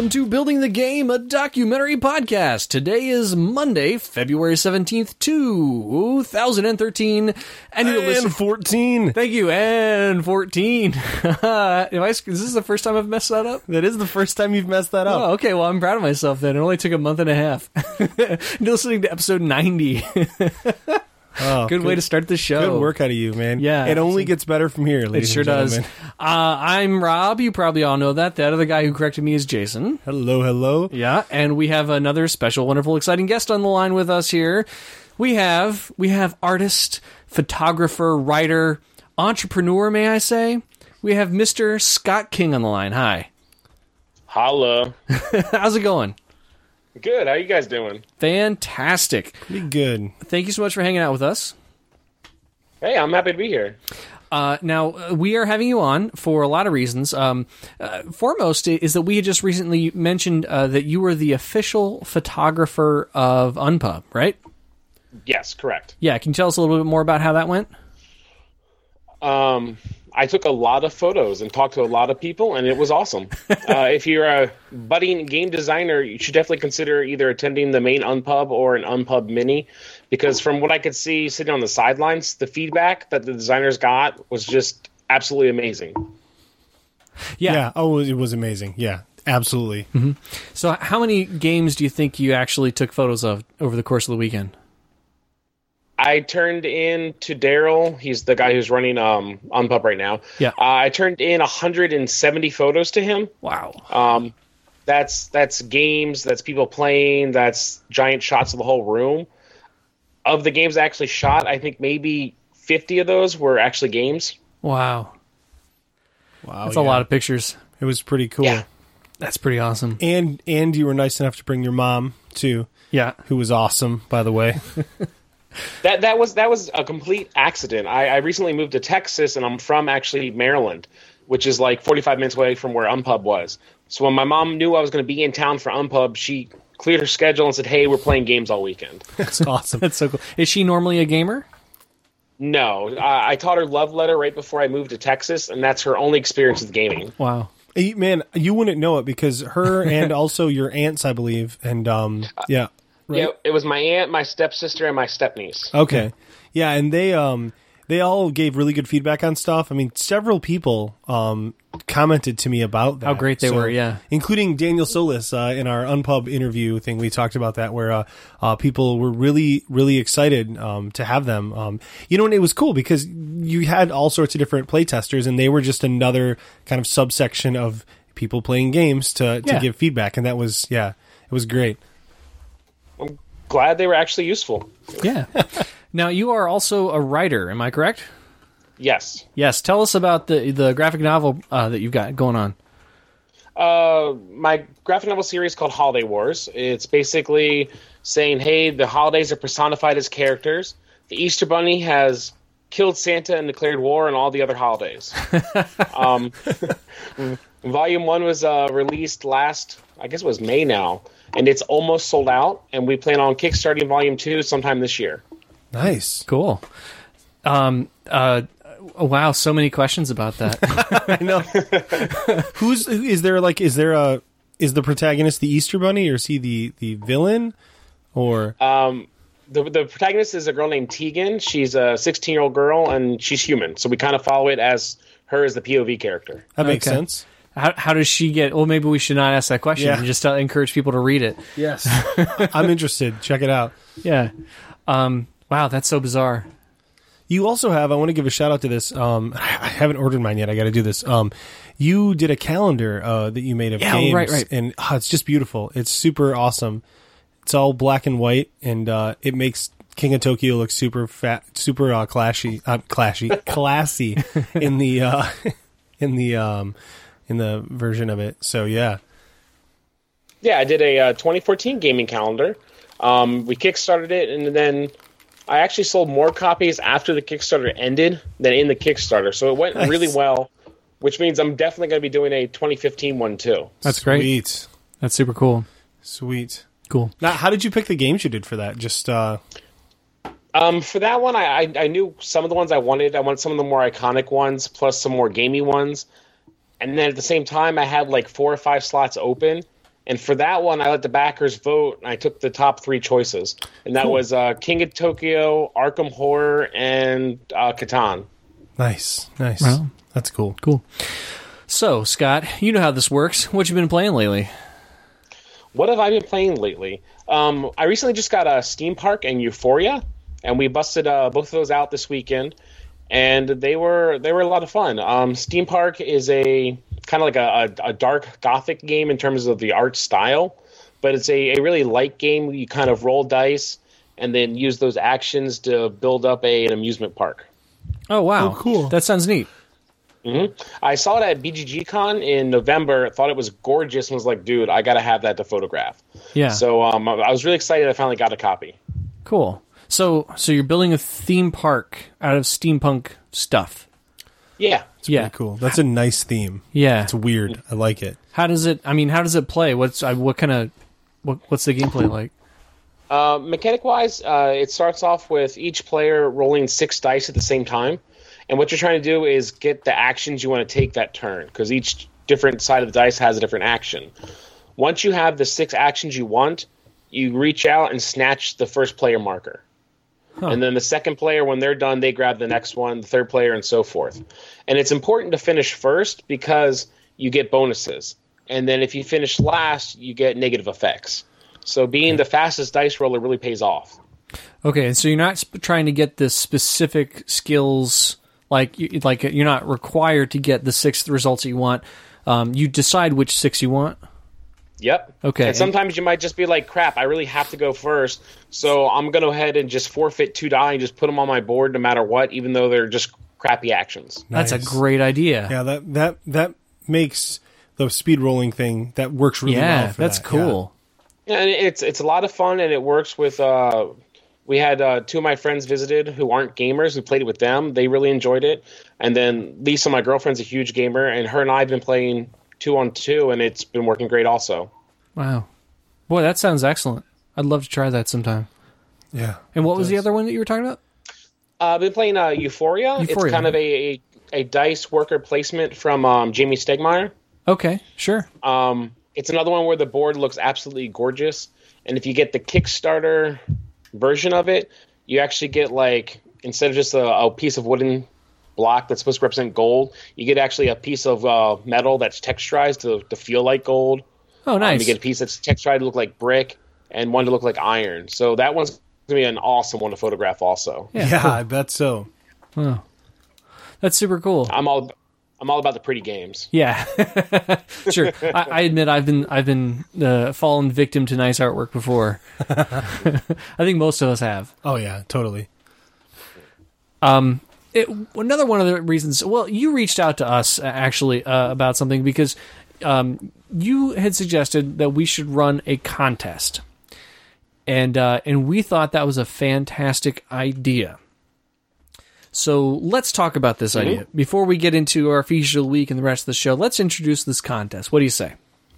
welcome to Building the Game, a documentary podcast. Today is Monday, February 17th, 2013, and you're listening... 14. Thank you, and 14. Is this the first time I've messed that up? That is the first time you've messed that up. Oh, okay, well, I'm proud of myself then. It only took a month and a half. You're listening to episode 90. Good way to start the show. Good work out of you, man. Yeah. It only gets better from here, ladies It sure and gentlemen. does. I'm Rob. You probably all know that. The other guy who corrected me is Jason. Hello, hello. Yeah, and we have another special, wonderful, exciting guest on the line with us here. We have artist, photographer, writer, entrepreneur, may I say? We have Mr. Scott King on the line. Hi. Holla. How's it going? Good. How you guys doing? Fantastic. Pretty good. Thank you so much for hanging out with us. Hey, I'm happy to be here. Now, we are having you on for a lot of reasons. Foremost is that we had just recently mentioned that you were the official photographer of Unpub, right? Yes, correct. Yeah, can you tell us a little bit more about how that went? I took a lot of photos and talked to a lot of people, and it was awesome. If you're a budding game designer, you should definitely consider either attending the main Unpub or an Unpub Mini, because from what I could see sitting on the sidelines, the feedback that the designers got was just absolutely amazing. Yeah. Oh, it was amazing. Yeah, absolutely. Mm-hmm. So how many games do you think you actually took photos of over the course of the weekend? I turned in to Daryl. He's the guy who's running Unpub right now. Yeah. I turned in 170 photos to him. Wow. That's games, that's people playing, that's giant shots of the whole room. Of the games I actually shot, I think maybe 50 of those were actually games. Wow. Wow. That's a lot of pictures. It was pretty cool. Yeah. That's pretty awesome. And you were nice enough to bring your mom, too. Yeah. Who was awesome, by the way. That was a complete accident. I recently moved to Texas, and I'm from actually Maryland, which is like 45 minutes away from where Unpub was. So when my mom knew I was going to be in town for Unpub, she cleared her schedule and said, "Hey, we're playing games all weekend." That's awesome. That's so cool. Is she normally a gamer? No, I taught her Love Letter right before I moved to Texas, and that's her only experience with gaming. Wow. Man, you wouldn't know it because her and also your aunts, I believe, and yeah. Right? Yeah, it was my aunt, my stepsister, and my stepniece. Okay. Yeah, and they all gave really good feedback on stuff. I mean, several people commented to me about that. How great they were, yeah. Including Daniel Solis in our Unpub interview thing. We talked about that where people were really, really excited to have them. And it was cool because you had all sorts of different playtesters, and they were just another kind of subsection of people playing games to give feedback. And that was, it was great. I'm glad they were actually useful. Yeah. Now, you are also a writer, am I correct? Yes. Yes. Tell us about the graphic novel that you've got going on. My graphic novel series called Holiday Wars. It's basically saying, hey, the holidays are personified as characters. The Easter Bunny has killed Santa and declared war on all the other holidays. Volume 1 was released last, I guess it was May now, and it's almost sold out, and we plan on kickstarting Volume 2 sometime this year. Nice. Cool. Wow, so many questions about that. I know. Is the protagonist the Easter Bunny, or is he the villain? Or the protagonist is a girl named Tegan. She's a 16-year-old girl, and she's human, so we kind of follow it as her as the POV character. That makes Okay. sense. How does she get... Well, maybe we should not ask that question and just encourage people to read it. Yes. I'm interested. Check it out. Yeah. Wow, that's so bizarre. You also have, I want to give a shout out to this. I haven't ordered mine yet. I got to do this. You did a calendar that you made of games. Right. And it's just beautiful. It's super awesome. It's all black and white, and it makes King of Tokyo look super classy in the version of it. So yeah. Yeah, I did a 2014 gaming calendar. We kickstarted it, and then I actually sold more copies after the Kickstarter ended than in the Kickstarter. So it went really well, which means I'm definitely going to be doing a 2015 one too. That's great. Sweet. That's super cool. Sweet. Cool. Now, how did you pick the games you did for that? Just for that one, I knew some of the ones I wanted. I wanted some of the more iconic ones, plus some more gamey ones. And then at the same time, I had like 4 or 5 slots open. And for that one, I let the backers vote, and I took the top 3 choices. And that was King of Tokyo, Arkham Horror, and Catan. Nice. Well, that's cool. Cool. So, Scott, you know how this works. What you been playing lately? What have I been playing lately? I recently just got a Steam Park and Euphoria, and we busted both of those out this weekend, and they were a lot of fun. Steam Park is a kind of like a dark gothic game in terms of the art style, but it's a really light game. You kind of roll dice and then use those actions to build up an amusement park. Oh, wow. Oh, cool. That sounds neat. I saw it at BGG Con in November, thought it was gorgeous, and was like, dude, I got to have that to photograph. Yeah. So I was really excited I finally got a copy. Cool. So you're building a theme park out of steampunk stuff. Yeah. Yeah. Pretty cool. That's a nice theme. Yeah. It's weird. I like it. How does it play? What's the gameplay like? Mechanic wise, it starts off with each player rolling 6 dice at the same time. And what you're trying to do is get the actions you want to take that turn, because each different side of the dice has a different action. Once you have the 6 actions you want, you reach out and snatch the first player marker. Huh. And then the second player, when they're done, they grab the next one, the third player, and so forth. And it's important to finish first because you get bonuses. And then if you finish last, you get negative effects. So being the fastest dice roller really pays off. Okay, so you're not trying to get the specific skills, like you're not required to get the 6 results that you want. You decide which 6 you want. Yep. Okay. And sometimes you might just be like, crap, I really have to go first, so I'm going to go ahead and just forfeit 2 die and just put them on my board no matter what, even though they're just crappy actions. Nice. That's a great idea. Yeah, that makes the speed rolling thing, that works really well for that's that. cool. Yeah, and it's a lot of fun, and it works with... we had 2 of my friends visited who aren't gamers. We played it with them. They really enjoyed it. And then Lisa, my girlfriend's a huge gamer, and her and I have been playing 2-on-2, and it's been working great also. Wow. Boy, that sounds excellent. I'd love to try that sometime. Yeah. And what was the other one that you were talking about? I've been playing Euphoria. It's kind of a dice worker placement from Jamie Stegmaier. Okay, sure. It's another one where the board looks absolutely gorgeous. And if you get the Kickstarter version of it, you actually get, like, instead of just a piece of wooden block that's supposed to represent gold, you get actually a piece of metal that's texturized to feel like gold. Oh, nice. You get a piece that's texturized to look like brick and one to look like iron. So that one's going to be an awesome one to photograph also. Yeah, cool. I bet so. Oh. That's super cool. I'm all about the pretty games. Yeah. Sure. I admit I've been fallen victim to nice artwork before. I think most of us have. Oh yeah, totally. Another one of the reasons, well, you reached out to us actually about something because you had suggested that we should run a contest, and we thought that was a fantastic idea. So let's talk about this idea before we get into our feature of the week and the rest of the show. Let's introduce this contest. What do you say?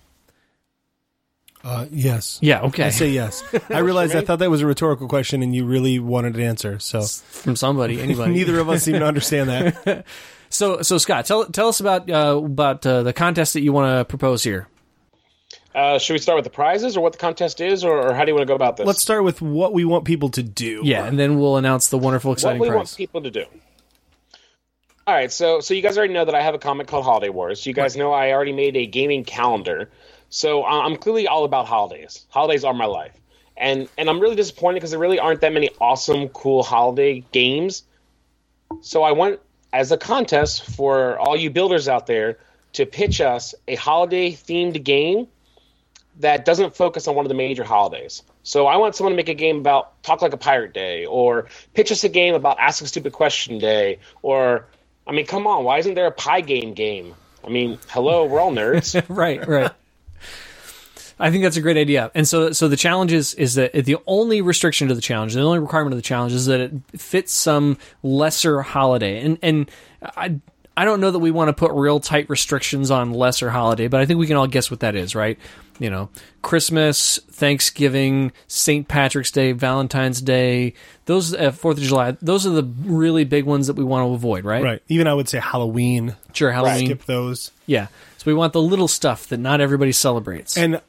Yes. Yeah. Okay. I say yes. I realized I thought that was a rhetorical question, and you really wanted an answer. So from somebody, anybody. Neither of us seem to understand that. So Scott, tell us about the contest that you want to propose here. Should we start with the prizes, or what the contest is, or how do you want to go about this? Let's start with what we want people to do. Yeah, and then we'll announce the wonderful, exciting prize. What we prize. want people to do. All right, so you guys already know that I have a comic called Holiday Wars. You guys know I already made a gaming calendar. So I'm clearly all about holidays. Holidays are my life. And I'm really disappointed because there really aren't that many awesome, cool holiday games. So I want, as a contest for all you builders out there, to pitch us a holiday-themed game that doesn't focus on one of the major holidays. So I want someone to make a game about Talk Like a Pirate Day, or pitch us a game about Ask a Stupid Question Day, or, I mean, come on, why isn't there a pie game? I mean, hello, we're all nerds. Right. I think that's a great idea. And so the challenge is that the only restriction to the challenge, the only requirement of the challenge is that it fits some lesser holiday. And I don't know that we want to put real tight restrictions on lesser holiday, but I think we can all guess what that is, right? You know, Christmas, Thanksgiving, St. Patrick's Day, Valentine's Day, those 4th of July, those are the really big ones that we want to avoid, right? Right. Even I would say Halloween. Sure, Halloween. Skip those. Yeah. So we want the little stuff that not everybody celebrates. And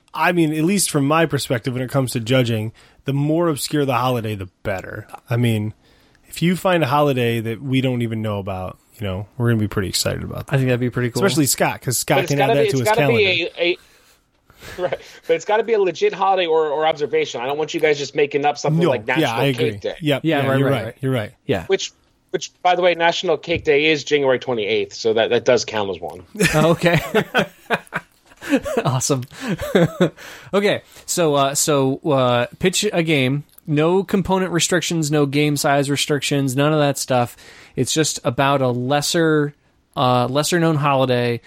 I mean, at least from my perspective, when it comes to judging, the more obscure the holiday, the better. I mean, if you find a holiday that we don't even know about, you know, we're going to be pretty excited about that. I think that'd be pretty cool. Especially Scott, because Scott can add that to his calendar. Right, but it's got to be a legit holiday or observation. I don't want you guys just making up something like National Cake Day. Yep. Yeah, right. You're right. Yeah. Which, by the way, National Cake Day is January 28th, so that does count as one. Okay. Awesome. Okay, so pitch a game. No component restrictions, no game size restrictions, none of that stuff. It's just about a lesser known holiday.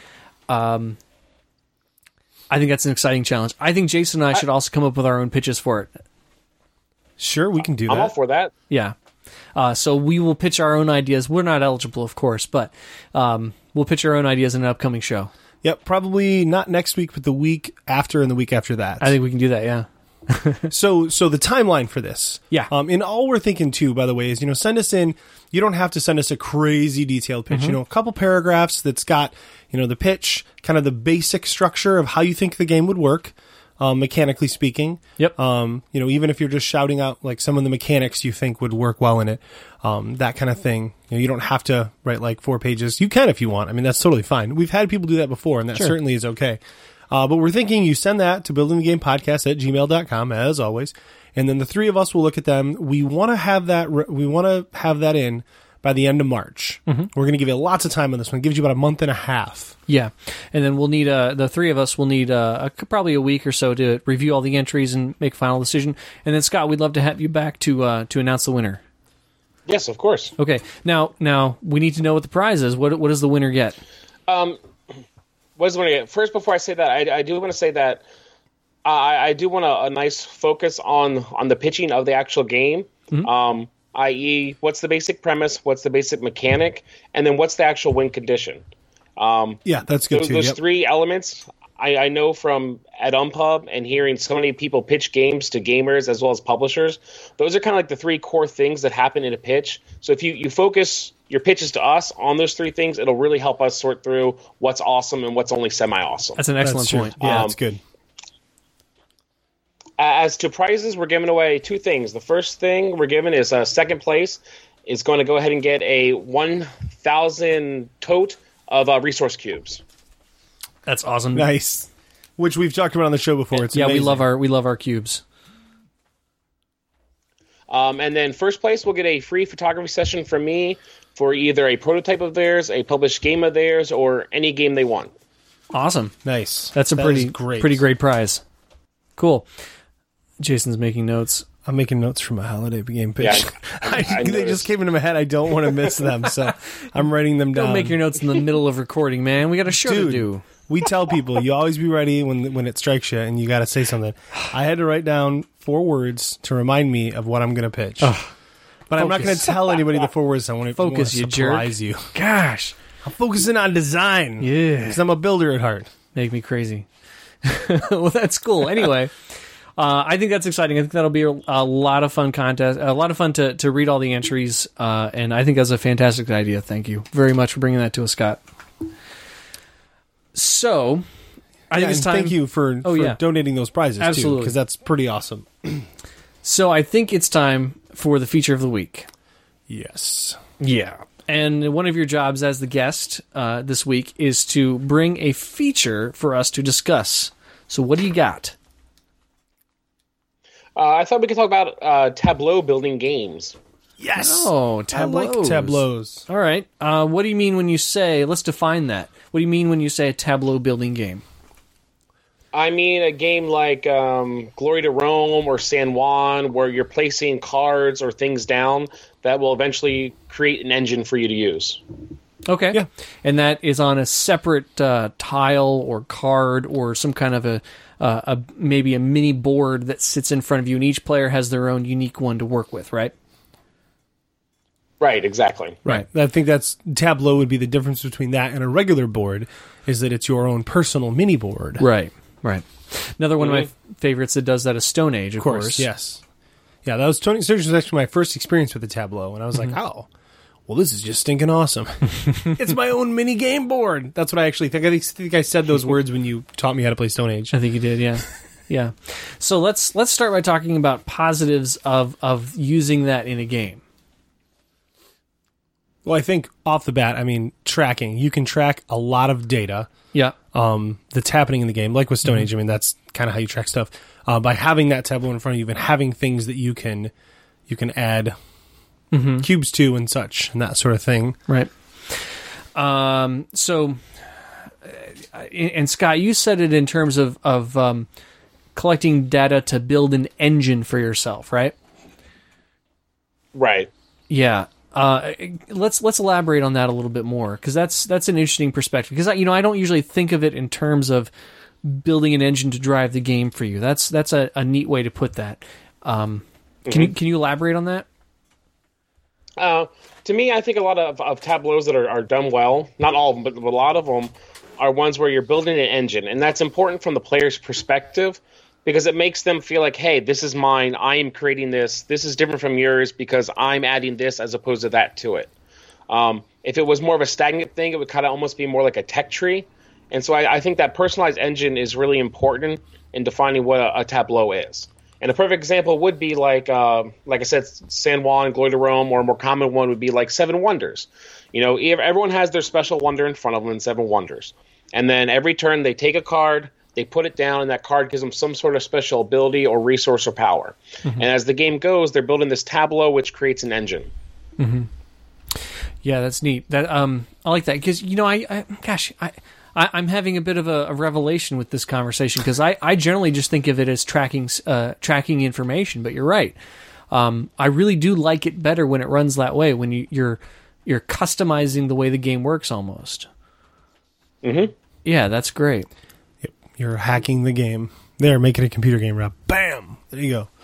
I think that's an exciting challenge. I think Jason and I should also come up with our own pitches for it. Sure, we can do that. I'm all for that. Yeah. So we will pitch our own ideas. We're not eligible, of course, but we'll pitch our own ideas in an upcoming show. Yep, probably not next week, but the week after and the week after that. I think we can do that, yeah. So the timeline for this. Yeah. And all we're thinking too, by the way, is, send us in. You don't have to send us a crazy detailed pitch. A couple paragraphs that's got, the pitch, kind of the basic structure of how you think the game would work, mechanically speaking. Yep. Even if you're just shouting out like some of the mechanics you think would work well in it, that kind of thing. You don't have to write like 4 pages. You can if you want. I mean, that's totally fine. We've had people do that before, and that certainly is okay. But we're thinking you send that to buildingthegamepodcast@gmail.com, as always. And then the three of us will look at them. We want to have that in by the end of March. We're going to give you lots of time on this one. It gives you about a month and a half. Yeah. And then we'll need, the three of us will need probably a week or so to review all the entries and make a final decision. And then, Scott, we'd love to have you back to announce the winner. Yes, of course. Okay. Now we need to know what the prize is. What does the winner get? What does the winner get? First, before I say that, I do want to say that I do want a nice focus on the pitching of the actual game. I.e., what's the basic premise, what's the basic mechanic, and then what's the actual win condition. Yeah, that's good too. Those three elements, I know from at Unpub and hearing so many people pitch games to gamers as well as publishers, those are kind of like the three core things that happen in a pitch. So if you focus your pitches to us on those three things, it'll really help us sort through what's awesome and what's only semi-awesome. That's an excellent point. Yeah, that's good. As to prizes, we're giving away 2 things. The first thing we're giving is second place is going to go ahead and get a 1,000 tote of resource cubes. That's awesome. Nice. Which we've talked about on the show before. It's amazing. we love our cubes. And then first place will get a free photography session from me for either a prototype of theirs, a published game of theirs, or any game they want. Awesome. Nice. That's a pretty great prize. Cool. Jason's making notes. I'm making notes from a holiday game pitch. Yeah, they just came into my head. I don't want to miss them, so I'm writing them down. Don't make your notes in the middle of recording, man. We got a show to do. We tell people, you always be ready when it strikes you, and you got to say something. I had to write down 4 words to remind me of what I'm going to pitch. But I'm not going to tell anybody the 4 words. I want to surprise you. Gosh. I'm focusing on design. Yeah. Because I'm a builder at heart. Make me crazy. Well, that's cool. Anyway. I think that's exciting. I think that'll be a lot of fun contest, a lot of fun to read all the entries, and I think that's a fantastic idea. Thank you very much for bringing that to us, Scott. So, I think it's time. Thank you for donating those prizes, absolutely, because that's pretty awesome. So, I think it's time for the feature of the week. Yes. Yeah. And one of your jobs as the guest this week is to bring a feature for us to discuss. So, what do you got? I thought we could talk about Tableau building games. Yes. Oh, tableaus. I like tableaus. All right. What do you mean when you say, let's define that. What do you mean when you say a Tableau building game? I mean a game like Glory to Rome or San Juan, where you're placing cards or things down that will eventually create an engine for you to use. Okay. Yeah. And that is on a separate tile or card or some kind of maybe a mini board that sits in front of you, and each player has their own unique one to work with, right? Right, exactly. Right. I think that's Tableau would be the difference between that and a regular board, is that it's your own personal mini board. Right. Another one of my favorites that does that is Stone Age, of course. Yes. Yeah, that was Stone Age was actually my first experience with the Tableau, and I was like, oh, well, this is just stinking awesome. It's my own mini game board. That's what I actually think. I think I said those words when you taught me how to play Stone Age. I think you did, yeah. Yeah. So let's start by talking about positives of using that in a game. Well, I think off the bat, I mean, tracking. You can track a lot of data Yeah. that's happening in the game. Like with Stone Age, I mean, that's kind of how you track stuff. By having that tableau in front of you and having things that you can add cubes to and such and that sort of thing. Right. So, and Scott, you said it in terms of collecting data to build an engine for yourself, right? Right. Yeah. Let's elaborate on that a little bit more, because that's an interesting perspective. Because I don't usually think of it in terms of building an engine to drive the game for you. That's a neat way to put that. Can you elaborate on that? To me, I think a lot of tableaus that are done well, not all of them, but a lot of them are ones where you're building an engine, and that's important from the player's perspective, because it makes them feel like, hey, this is mine, I am creating this, this is different from yours because I'm adding this as opposed to that to it. If it was more of a stagnant thing, it would kind of almost be more like a tech tree. And so I think that personalized engine is really important in defining what a tableau is. And a perfect example would be like I said, San Juan, Glory to Rome, or a more common one would be like Seven Wonders. Everyone has their special wonder in front of them in Seven Wonders. And then every turn they take a card, they put it down, and that card gives them some sort of special ability or resource or power. And as the game goes, they're building this tableau, which creates an engine. Yeah, that's neat. That I like that, because I'm having a bit of a revelation with this conversation, because I generally just think of it as tracking information. But you're right. I really do like it better when it runs that way, when you're customizing the way the game works almost. Yeah, that's great. Yep. You're hacking the game. There, making a computer game, Rob. Bam! There you go.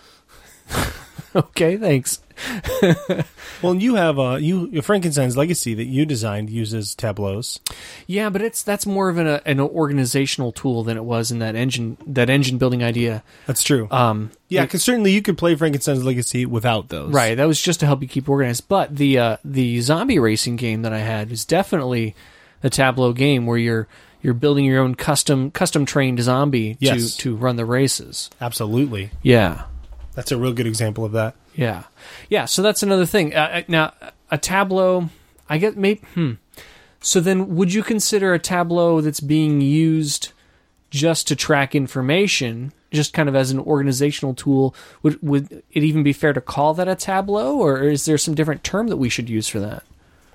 Okay, thanks. Well, and you have Frankenstein's Legacy that you designed uses tableaus. Yeah, but that's more of an organizational tool than it was in that engine building idea. That's true. Yeah, because certainly you could play Frankenstein's Legacy without those. Right, that was just to help you keep organized. But the zombie racing game that I had is definitely a tableau game where you're building your own custom trained zombie to run the races. Absolutely. Yeah. That's a real good example of that. Yeah. Yeah, so that's another thing. Now, a tableau, I get maybe... So then, would you consider a tableau that's being used just to track information, just kind of as an organizational tool, would it even be fair to call that a tableau, or is there some different term that we should use for that?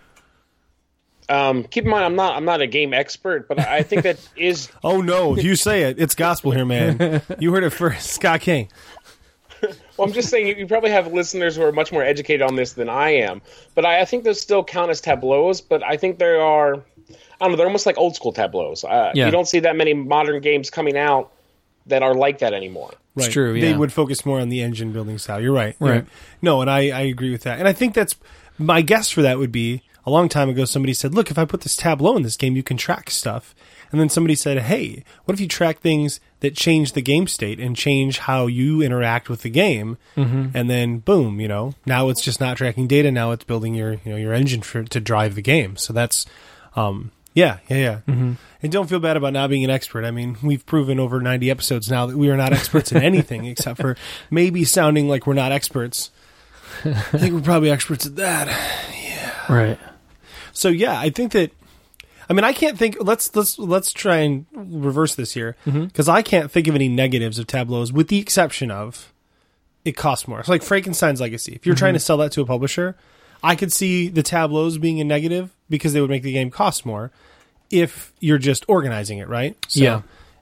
Keep in mind, I'm not a game expert, but I think that is... Oh, no, if you say it, it's gospel here, man. You heard it first. Scott King. Well, I'm just saying you probably have listeners who are much more educated on this than I am. But I think those still count as tableaus, but I think they're almost like old school tableaus. You don't see that many modern games coming out that are like that anymore. Right. It's true, yeah. They would focus more on the engine building style. You're right. Right. No, and I agree with that. And I think that's... My guess for that would be, a long time ago, somebody said, look, if I put this tableau in this game, you can track stuff. And then somebody said, hey, what if you track things that change the game state and change how you interact with the game? And then, boom, now it's just not tracking data. Now it's building your engine to drive the game. So that's, yeah. And don't feel bad about not being an expert. I mean, we've proven over 90 episodes now that we are not experts in anything except for maybe sounding like we're not experts. I think we're probably experts at that. Yeah. Right. So yeah, I think that, I mean, I can't think, let's try and reverse this here, because I can't think of any negatives of tableaus, with the exception of it costs more. It's like Frankenstein's Legacy. If you're trying to sell that to a publisher, I could see the tableaus being a negative because they would make the game cost more if you're just organizing it, right? So, yeah.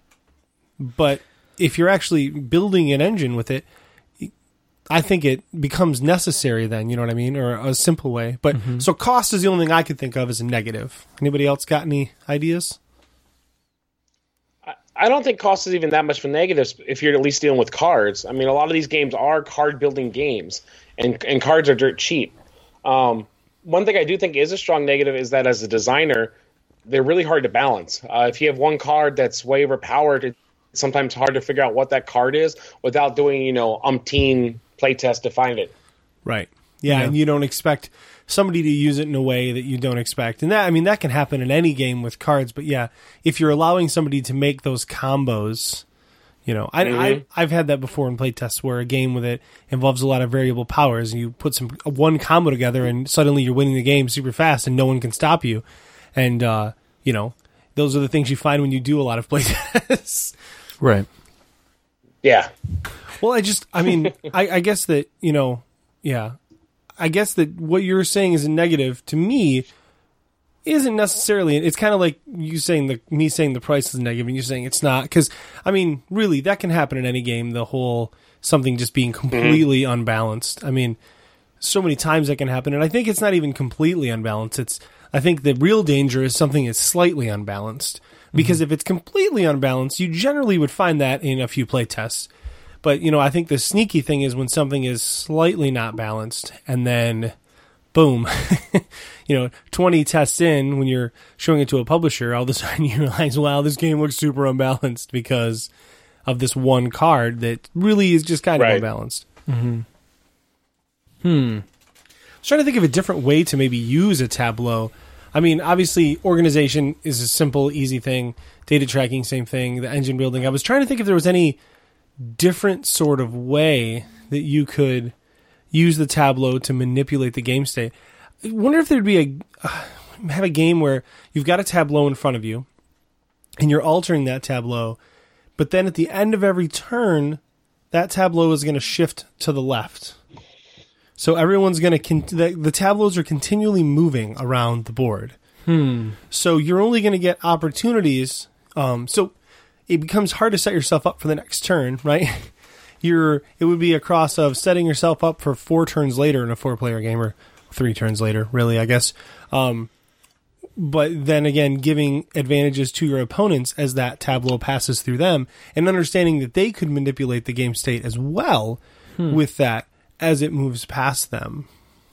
But if you're actually building an engine with it, I think it becomes necessary then, you know what I mean? Or a simple way. But so cost is the only thing I could think of as a negative. Anybody else got any ideas? I don't think cost is even that much of a negative if you're at least dealing with cards. I mean, a lot of these games are card building games, and cards are dirt cheap. One thing I do think is a strong negative is that as a designer, they're really hard to balance. If you have one card that's way overpowered, it's sometimes hard to figure out what that card is without doing, umpteen playtest to find it. Right. Yeah, and you don't expect somebody to use it in a way that you don't expect. And that can happen in any game with cards, but yeah, if you're allowing somebody to make those combos, You know, I've had that before in playtests where a game with it involves a lot of variable powers, and you put one combo together, and suddenly you're winning the game super fast, and no one can stop you. And you know, those are the things you find when you do a lot of playtests. Right. Yeah. Well, I mean, I guess that, you know, yeah, I guess that what you're saying is a negative to me isn't necessarily. It's kind of like you saying me saying the price is negative and you saying it's not, because I mean, really, that can happen in any game. The whole something just being completely unbalanced. I mean, so many times that can happen, and I think it's not even completely unbalanced. I think the real danger is something that's slightly unbalanced, because if it's completely unbalanced, you generally would find that in a few play tests. But you know, I think the sneaky thing is when something is slightly not balanced, and then boom, you know, 20 tests in, when you're showing it to a publisher, all of a sudden you realize, wow, this game looks super unbalanced because of this one card that really is just kind of unbalanced. I was trying to think of a different way to maybe use a tableau. I mean, obviously, organization is a simple, easy thing. Data tracking, same thing. The engine building. I was trying to think if there was any different sort of way that you could use the tableau to manipulate the game state. I wonder if there'd be have a game where you've got a tableau in front of you and you're altering that tableau, but then at the end of every turn, that tableau is going to shift to the left. So everyone's going to the tableaus are continually moving around the board. So you're only going to get opportunities. So it becomes hard to set yourself up for the next turn, right? It would be a cross of setting yourself up for 4 turns later in a 4-player game, or 3 turns later, really, I guess. But then again, giving advantages to your opponents as that tableau passes through them, and understanding that they could manipulate the game state as well with that as it moves past them.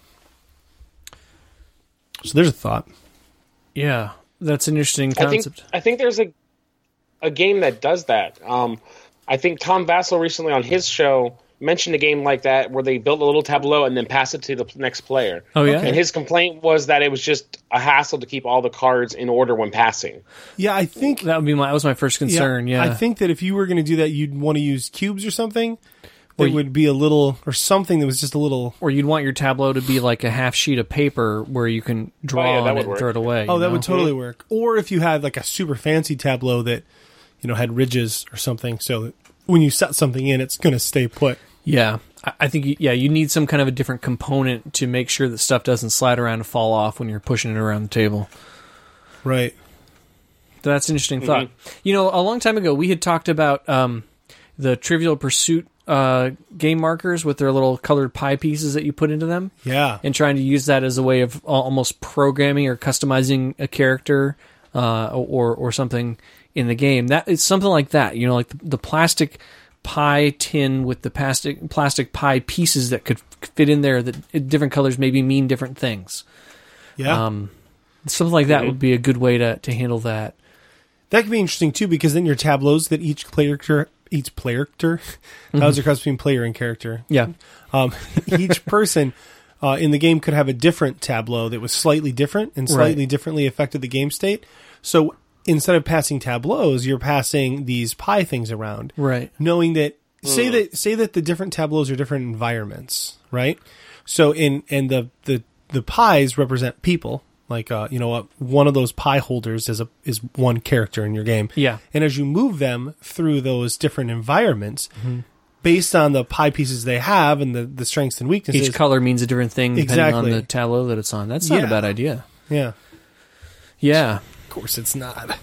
So there's a thought. Yeah, that's an interesting concept. I think there's a game that does that. I think Tom Vassell recently on his show mentioned a game like that where they built a little tableau and then pass it to the next player. Oh, yeah? And his complaint was that it was just a hassle to keep all the cards in order when passing. Yeah, I think that was my first concern. Yeah, I think that if you were going to do that, you'd want to use cubes or something. It would be a little, or something that was just a little... Or you'd want your tableau to be like a half sheet of paper where you can draw on it and throw it away. Oh, that would totally work. Or if you had like a super fancy tableau that, you know, had ridges or something, so that when you set something in, it's going to stay put. Yeah, I think, you need some kind of a different component to make sure that stuff doesn't slide around and fall off when you're pushing it around the table. Right. That's an interesting thought. You know, a long time ago, we had talked about the Trivial Pursuit game markers with their little colored pie pieces that you put into them. Yeah. And trying to use that as a way of almost programming or customizing a character or something in the game. That it's something like that, you know, like the plastic pie tin with the plastic pie pieces that could fit in there that different colors maybe mean different things. Yeah. Something like that would be a good way to handle that. That could be interesting too, because then your tableaus that each player that was a cross between player and character. Yeah. Each person in the game could have a different tableau that was slightly different and slightly differently affected the game state. So instead of passing tableaus, you're passing these pie things around. Right. Knowing that say that the different tableaus are different environments, right? So and the pies represent people. Like one of those pie holders is one character in your game. Yeah. And as you move them through those different environments, based on the pie pieces they have and the strengths and weaknesses, each color means a different thing depending on the tableau that it's on. That's not a bad idea. Yeah. Yeah. Of course it's not.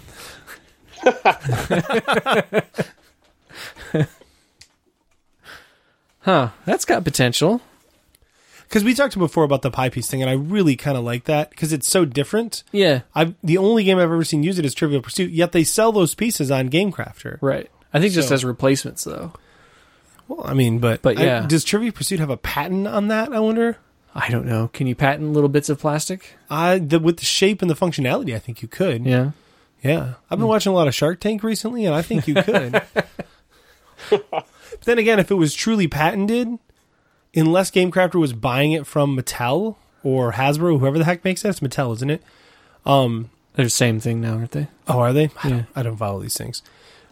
That's got potential. Because we talked before about the pie piece thing, and I really kind of like that because it's so different. Yeah. The only game I've ever seen use it is Trivial Pursuit, yet they sell those pieces on Game Crafter. Right. I think just as replacements, though. Well, I mean, but yeah. Does Trivial Pursuit have a patent on that, I wonder? I don't know. Can you patent little bits of plastic? With the shape and the functionality, I think you could. Yeah. Yeah. I've been watching a lot of Shark Tank recently, and I think you could. But then again, if it was truly patented, unless Game Crafter was buying it from Mattel or Hasbro, whoever the heck makes that, it's Mattel, isn't it? They're the same thing now, aren't they? Oh, are they? Yeah. I don't follow these things.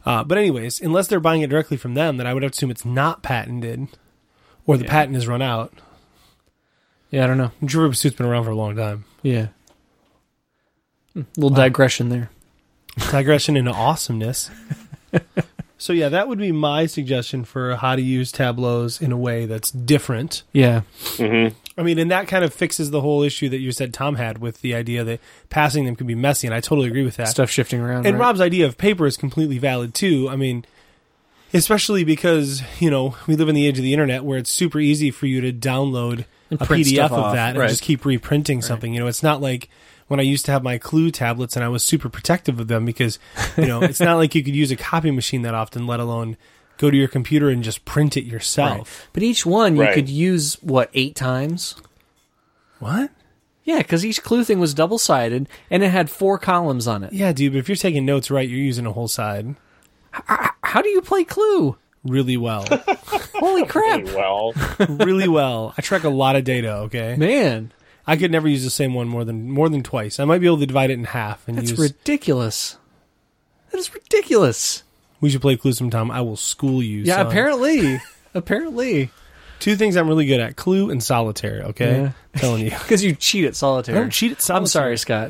But anyways, unless they're buying it directly from them, then I would assume it's not patented, or the patent has run out. Yeah, I don't know. Trivial Pursuit's been around for a long time. Yeah. Little digression there. Digression into awesomeness. So yeah, that would be my suggestion for how to use tableaus in a way that's different. Yeah. Mm-hmm. I mean, and that kind of fixes the whole issue that you said Tom had with the idea that passing them can be messy, and I totally agree with that. Stuff shifting around. And right? Rob's idea of paper is completely valid too. I mean, especially because, we live in the age of the internet where it's super easy for you to download And a print PDF stuff of off, that and right. just keep reprinting something. It's not like when I used to have my Clue tablets and I was super protective of them because, it's not like you could use a copy machine that often, let alone go to your computer and just print it yourself. Right. But each one you Right. could use, 8 times? What? Yeah, because each Clue thing was double-sided, and it had 4 columns on it. Yeah, dude, but if you're taking notes right, you're using a whole side How do you play Clue? really well. Holy crap. Well, Really well. I track a lot of data, okay? Man, I could never use the same one more than twice. I might be able to divide it in half and that's use... ridiculous. That is ridiculous. We should play Clue sometime. I will school you. Yeah, son. apparently. Apparently. 2 things I'm really good at: Clue and Solitaire. Okay, Yeah. I'm telling you. Because you cheat at solitaire. I don't cheat at Solitaire. I'm sorry, Scott.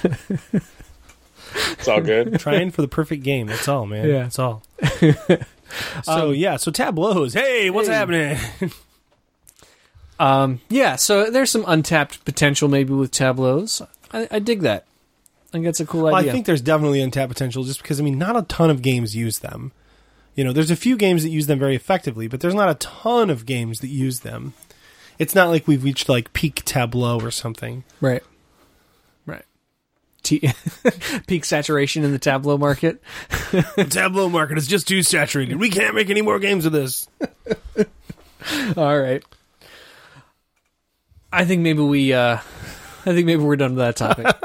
it's all good. Trying for the perfect game. That's all, man. Yeah. That's all. So tableaus. Hey, what's happening? Yeah, so there's some untapped potential maybe with tableaus. I dig that. I think that's a cool Well, idea. I think there's definitely untapped potential just because, not a ton of games use them. There's a few games that use them very effectively, but there's not a ton of games that use them. It's not like we've reached peak Tableau or something. Right. Right. Peak saturation in the Tableau market. The Tableau market is just too saturated. We can't make any more games of this. All right. I think maybe we're done with that topic.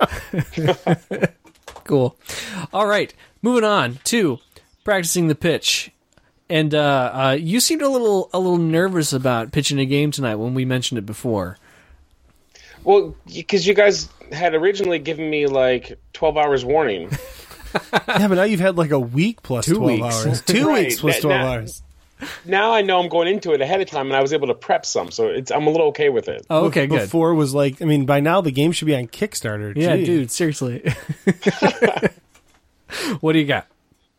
Cool. All right. Moving on to practicing the pitch. And you seemed a little nervous about pitching a game tonight when we mentioned it before. Well, because you guys had originally given me 12 hours warning. Yeah, but now you've had a week plus 2 12 weeks. hours. 2 Right. weeks plus 12 hours. Now I know I'm going into it ahead of time, and I was able to prep some, so I'm a little okay with it. Oh, okay, good. Before was by now the game should be on Kickstarter. Yeah, Gee. dude, seriously. What do you got?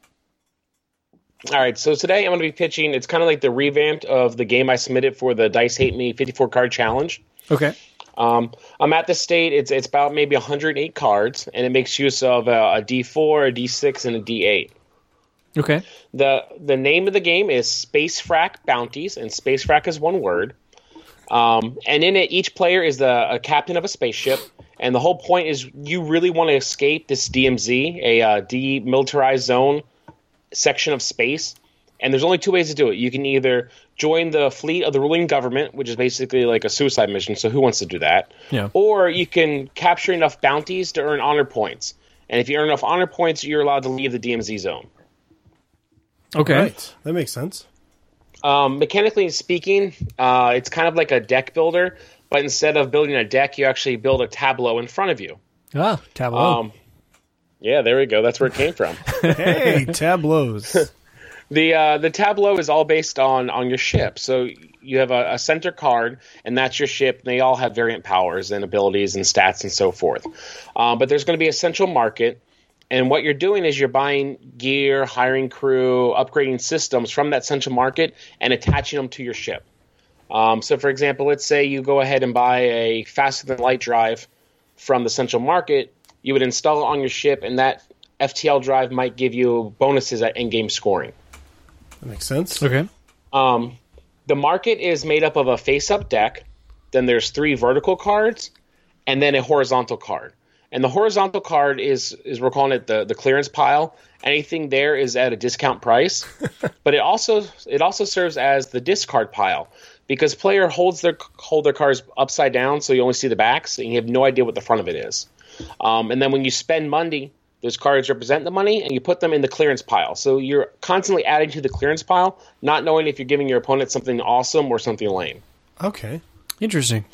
All right, so today I'm going to be pitching. It's kind of like the revamped of the game I submitted for the Dice Hate Me 54 card challenge. Okay. I'm at the state. It's about maybe 108 cards, and it makes use of a D4, a D6, and a D8. Okay. The name of the game is Space Frack Bounties, and Space Frack is one word. And in it, each player is a captain of a spaceship, and the whole point is you really want to escape this DMZ, a demilitarized zone section of space. And there's only 2 ways to do it. You can either join the fleet of the ruling government, which is basically like a suicide mission, so who wants to do that? Yeah. Or you can capture enough bounties to earn honor points. And if you earn enough honor points, you're allowed to leave the DMZ zone. Okay. Right. That makes sense. Mechanically speaking, it's kind of like a deck builder, but instead of building a deck, you actually build a tableau in front of you. Ah, Tableau. Yeah, there we go. That's where it came from. Hey, tableaus. The tableau is all based on your ship. So you have a center card, and that's your ship. And they all have variant powers and abilities and stats and so forth. But there's going to be a central market. And what you're doing is you're buying gear, hiring crew, upgrading systems from that central market and attaching them to your ship. So, for example, let's say you go ahead and buy a faster-than-light drive from the central market. You would install it on your ship, and that FTL drive might give you bonuses at in-game scoring. That makes sense. Okay. The market is made up of a face-up deck, then there's 3 vertical cards, and then a horizontal card. And the horizontal card is we're calling it the clearance pile. Anything there is at a discount price, but it also serves as the discard pile because player hold their cards upside down, so you only see the backs, and you have no idea what the front of it is. And then when you spend money, those cards represent the money, and you put them in the clearance pile. So you're constantly adding to the clearance pile, not knowing if you're giving your opponent something awesome or something lame. Okay. Interesting.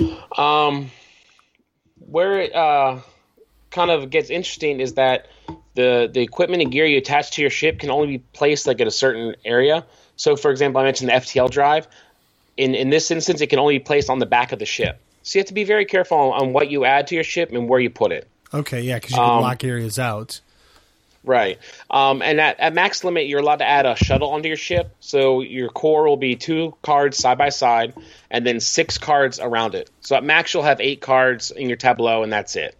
Where it kind of gets interesting is that the equipment and gear you attach to your ship can only be placed like at a certain area. So, for example, I mentioned the FTL drive. In this instance, it can only be placed on the back of the ship. So you have to be very careful on what you add to your ship and where you put it. Okay, yeah, because you can lock areas out. Right. And at max limit, you're allowed to add a shuttle onto your ship. So your core will be 2 cards side by side and then 6 cards around it. So at max, you'll have 8 cards in your tableau, and that's it.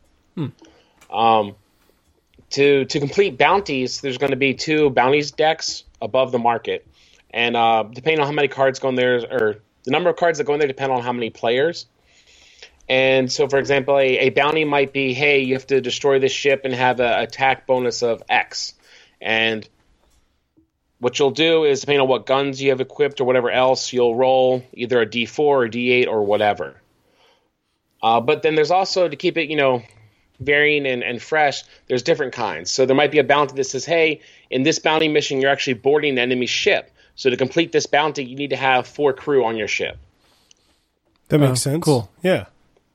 To complete bounties, there's going to be 2 bounties decks above the market. And depending on how many cards go in there, or the number of cards that go in there depend on how many players. And so, for example, a bounty might be, hey, you have to destroy this ship and have an attack bonus of X. And what you'll do is, depending on what guns you have equipped or whatever else, you'll roll either a D4 or D8 or whatever. But then there's also, to keep it, varying and fresh, there's different kinds. So there might be a bounty that says, hey, in this bounty mission, you're actually boarding an enemy ship. So to complete this bounty, you need to have 4 crew on your ship. That makes sense. Cool. Yeah.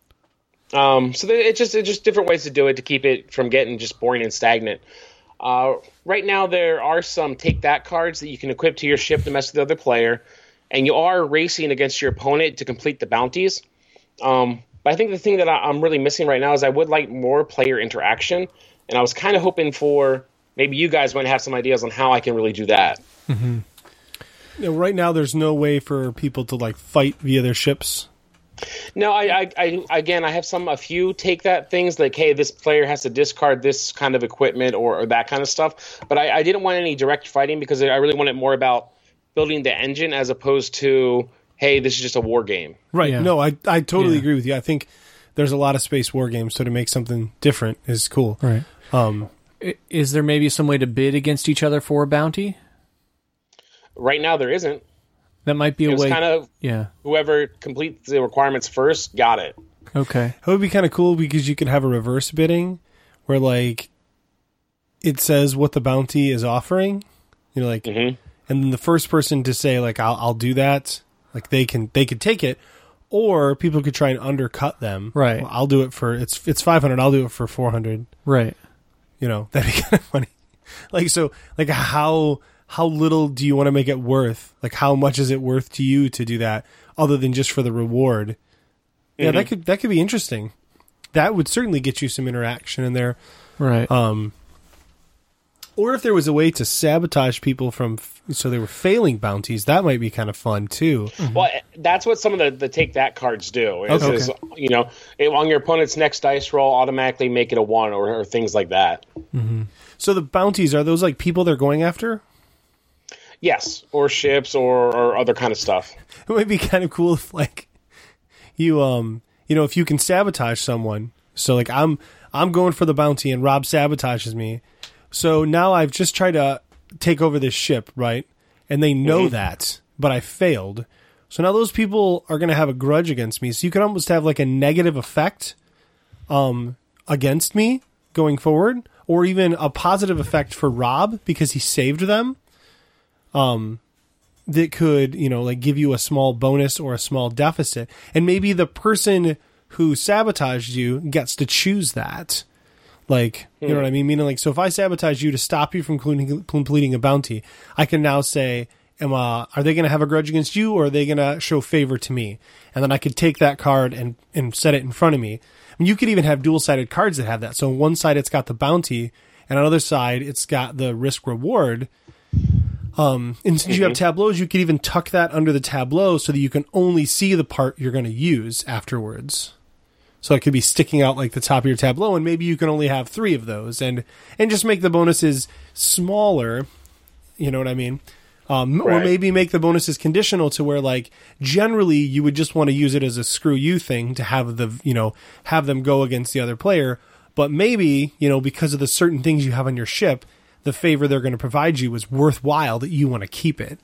So it's just different ways to do it to keep it from getting just boring and stagnant. Right now, there are some take that cards that you can equip to your ship to mess with the other player, and you are racing against your opponent to complete the bounties. But I think the thing that I'm really missing right now is I would like more player interaction, and I was kind of hoping for maybe you guys might have some ideas on how I can really do that. Mm-hmm. Right now, there's no way for people to fight via their ships. No, I have a few take that things like, hey, this player has to discard this kind of equipment or that kind of stuff. But I didn't want any direct fighting because I really wanted more about building the engine as opposed to, hey, this is just a war game. Right. Yeah. No, I totally agree with you. I think there's a lot of space war games, so to make something different is cool. Right. Is there maybe some way to bid against each other for a bounty? Right now, there isn't. That might be a way. Kind of, whoever completes the requirements first got it. Okay. It would be kind of cool because you could have a reverse bidding where it says what the bounty is offering, and then the first person to say I'll do that, they could take it, or people could try and undercut them. Right. Well, I'll do it for it's $500. I'll do it for $400. Right. That'd be kind of funny. How little do you want to make it worth? How much is it worth to you to do that, other than just for the reward? Yeah, that could be interesting. That would certainly get you some interaction in there, right? Or if there was a way to sabotage people so they were failing bounties, that might be kind of fun too. Mm-hmm. Well, that's what some of the take that cards do. Is on your opponent's next dice roll, automatically make it a 1 or things like that. Mm-hmm. So the bounties, are those people they're going after? Yes, or ships or other kind of stuff. It might be kind of cool if you if you can sabotage someone. So I'm going for the bounty and Rob sabotages me. So now I've just tried to take over this ship, right? And they know that, but I failed. So now those people are going to have a grudge against me. So you can almost have a negative effect against me going forward, or even a positive effect for Rob because he saved them. That could, give you a small bonus or a small deficit. And maybe the person who sabotaged you gets to choose that. You know what I mean? Meaning, so if I sabotage you to stop you from completing a bounty, I can now say, are they going to have a grudge against you, or are they going to show favor to me? And then I could take that card and set it in front of me. I mean, you could even have dual-sided cards that have that. So on one side, it's got the bounty, and on the other side, it's got the risk-reward. And since you have tableaus, you could even tuck that under the tableau so that you can only see the part you're going to use afterwards. So it could be sticking out the top of your tableau, and maybe you can only have 3 of those, and just make the bonuses smaller. You know what I mean? Or maybe make the bonuses conditional to where generally you would just want to use it as a screw you thing to have have them go against the other player. But maybe, because of the certain things you have on your ship, the favor they're going to provide you is worthwhile that you want to keep it.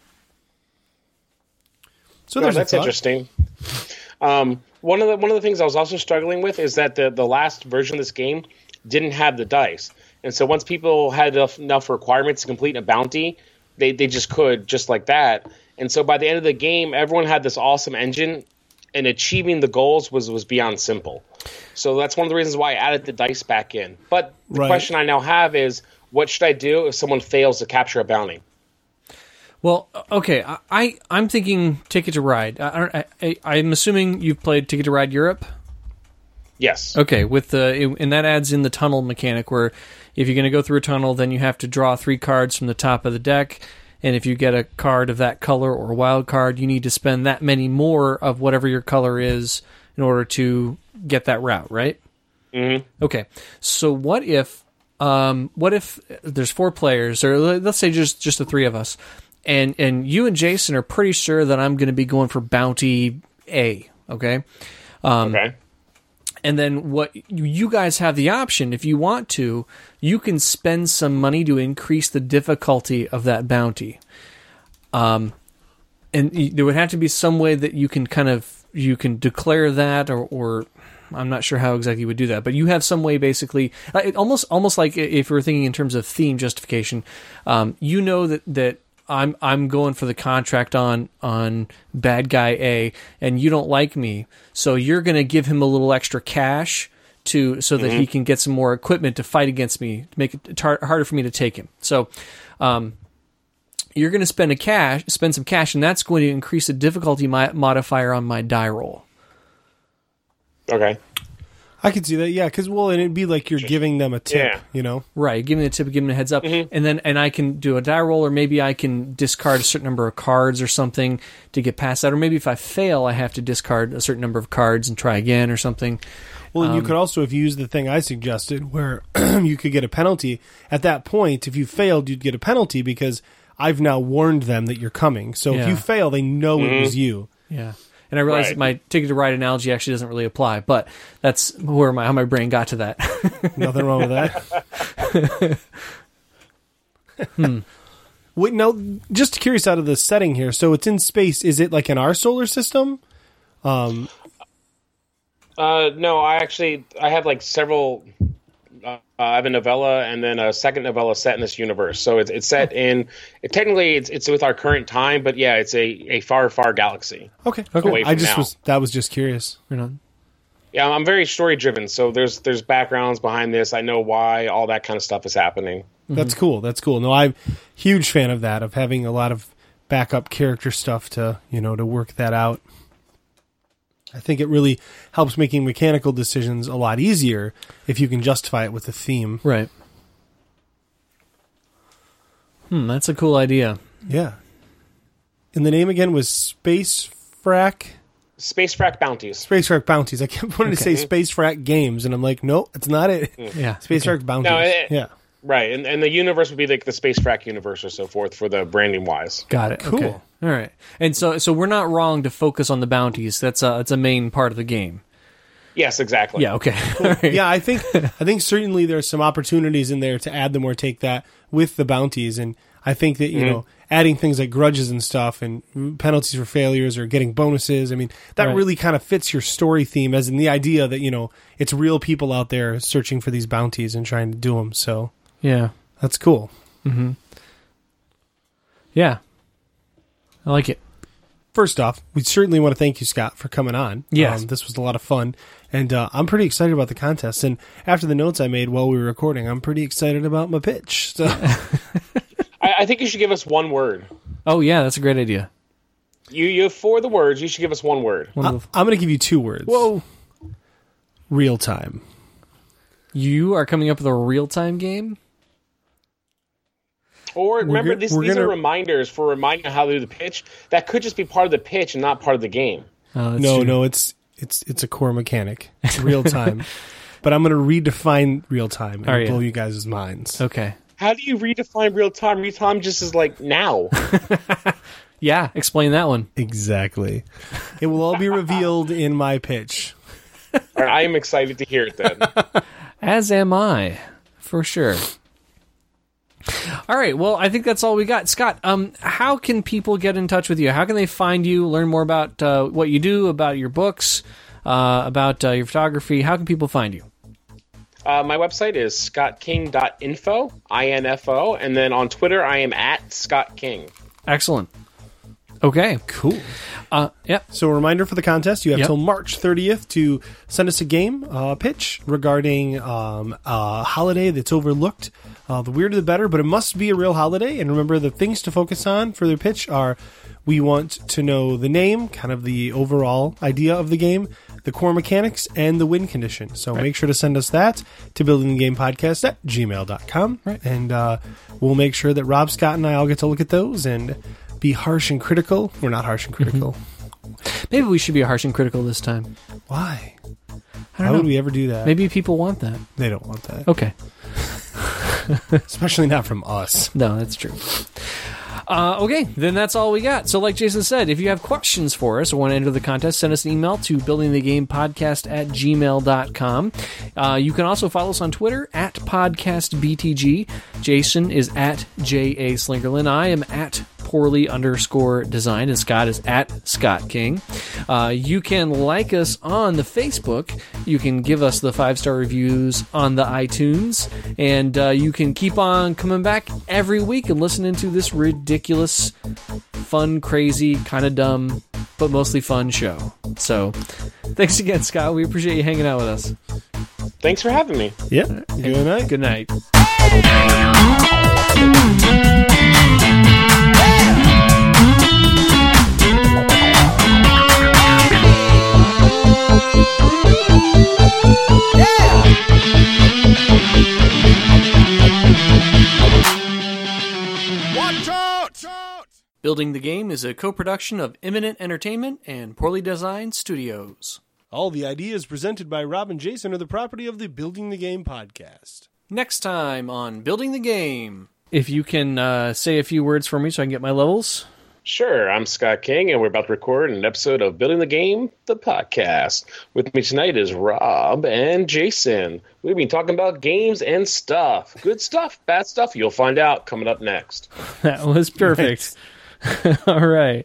So that's interesting. One of the things I was also struggling with is that the last version of this game didn't have the dice. And so once people had enough requirements to complete a bounty, they just could, just like that. And so by the end of the game, everyone had this awesome engine, and achieving the goals was beyond simple. So that's one of the reasons why I added the dice back in. But the question I now have is, what should I do if someone fails to capture a bounty? Well, okay, I'm thinking Ticket to Ride. I'm assuming you've played Ticket to Ride Europe? Yes. Okay, and that adds in the tunnel mechanic where if you're going to go through a tunnel, then you have to draw 3 cards from the top of the deck, and if you get a card of that color or a wild card, you need to spend that many more of whatever your color is in order to get that route, right? Mm-hmm. Okay, so what if there's 4 players, or let's say just the 3 of us, and you and Jason are pretty sure that I'm going to be going for bounty A, okay? Okay. And then what you guys have the option, if you want to, you can spend some money to increase the difficulty of that bounty. And there would have to be some way that you can declare that, or I'm not sure how exactly you would do that, but you have some way basically, almost like if we're thinking in terms of theme justification, you know that I'm going for the contract on bad guy A, and you don't like me, so you're going to give him a little extra cash so that he can get some more equipment to fight against me, to make it harder for me to take him. So you're going to spend some cash, and that's going to increase the difficulty modifier on my die roll. Okay. I could see that, yeah, because and it'd be like you're giving them a tip, you know? Right, giving a tip, giving a heads up, and I can do a die roll, or maybe I can discard a certain number of cards or something to get past that, or maybe if I fail, I have to discard a certain number of cards and try again or something. Well, and you could also, if you use the thing I suggested, where you could get a penalty, at that point, if you failed, you'd get a penalty because I've now warned them that you're coming. So if you fail, they know it was you. Yeah. And I realize that my Ticket to Ride analogy actually doesn't really apply, but that's how my brain got to that. Nothing wrong with that. Wait, now, just curious out of the setting here. So it's in space. Is it like in our solar system? No, I have like several. I have a novella and then a second novella set in this universe. So it's set in. Technically, it's with our current time, but yeah, it's a far, far galaxy. Okay, cool. That was just curious. Yeah, I'm very story driven. So there's backgrounds behind this. I know why all that kind of stuff is happening. That's cool. No, I'm a huge fan of that, of having a lot of backup character stuff to work that out. I think it really helps making mechanical decisions a lot easier if you can justify it with a theme. Right. That's a cool idea. Yeah. And the name again was Space Frack? Space Frack Bounties. Space Frack Bounties. I kept wanting to say Space Frack Games, and I'm like, no, it's not it. Yeah. Space Frack Bounties. No, right, and the universe would be like the Space Frack universe or so forth for the branding wise. Got it. Cool. Okay. All right. And so we're not wrong to focus on the bounties. It's a main part of the game. Yes, exactly. Yeah, okay. Right. Yeah, I think certainly there's some opportunities in there to add them or take that with the bounties, and I think that, adding things like grudges and stuff and penalties for failures or getting bonuses, I mean, that really kind of fits your story theme, as in the idea that, it's real people out there searching for these bounties and trying to do them. So, yeah. That's cool. Mm-hmm. Yeah. I like it. First off, we certainly want to thank you, Scott, for coming on. Yes. This was a lot of fun, and I'm pretty excited about the contest. And after the notes I made while we were recording, I'm pretty excited about my pitch. So. I think you should give us one word. Oh, yeah, that's a great idea. You have 4 of the words. You should give us one word. I'm going to give you 2 words. Whoa. Real time. You are coming up with a real-time game? Or remember, these are reminders for reminding how to do the pitch. That could just be part of the pitch and not part of the game. No, it's a core mechanic. It's real time. But I'm going to redefine real time and blow you guys' minds. Okay. How do you redefine real time? Real time just is like now. Yeah, explain that one. Exactly. It will all be revealed in my pitch. All right, I am excited to hear it then. As am I, for sure. All right, well, I think that's all we got. Scott, how can people get in touch with you? How can they find you, learn more about what you do, about your books, about your photography? How can people find you? My website is scottking.info, INFO, and then on Twitter I am at Scott King. Excellent. Okay. Cool. Yep. So a reminder for the contest, you have Yep. till March 30th to send us a game pitch regarding a holiday that's overlooked. The weirder the better, but it must be a real holiday. And remember, the things to focus on for the pitch are, we want to know the name, kind of the overall idea of the game, the core mechanics, and the win condition. So make sure to send us that to buildingthegamepodcast@gmail.com. Right. And we'll make sure that Rob, Scott, and I all get to look at those and be harsh and critical. We're not harsh and critical. Maybe we should be harsh and critical this time. Why? I don't How know. would we ever do that? Maybe people want that. They don't want that. Okay. Especially not from us. No, that's true. Okay, then that's all we got. So like Jason said, if you have questions for us or want to enter the contest, send us an email to buildingthegamepodcast@gmail.com. You can also follow us on Twitter @podcastbtg. Jason is @JA Slingerland. I am @poorly_design, and Scott is @ScottKing. You can like us on the Facebook. You can give us the 5-star reviews on the iTunes, and you can keep on coming back every week and listening to this ridiculous, fun, crazy, kind of dumb, but mostly fun show. So, thanks again, Scott. We appreciate you hanging out with us. Thanks for having me. Yeah. Good night. Good night. Building the Game is a co-production of Imminent Entertainment and Poorly Designed Studios. All the ideas presented by Rob and Jason are the property of the Building the Game podcast. Next time on Building the Game. If you can say a few words for me so I can get my levels. Sure, I'm Scott King, and we're about to record an episode of Building the Game, the podcast. With me tonight is Rob and Jason. We've been talking about games and stuff. Good stuff, bad stuff, you'll find out coming up next. That was perfect. All right.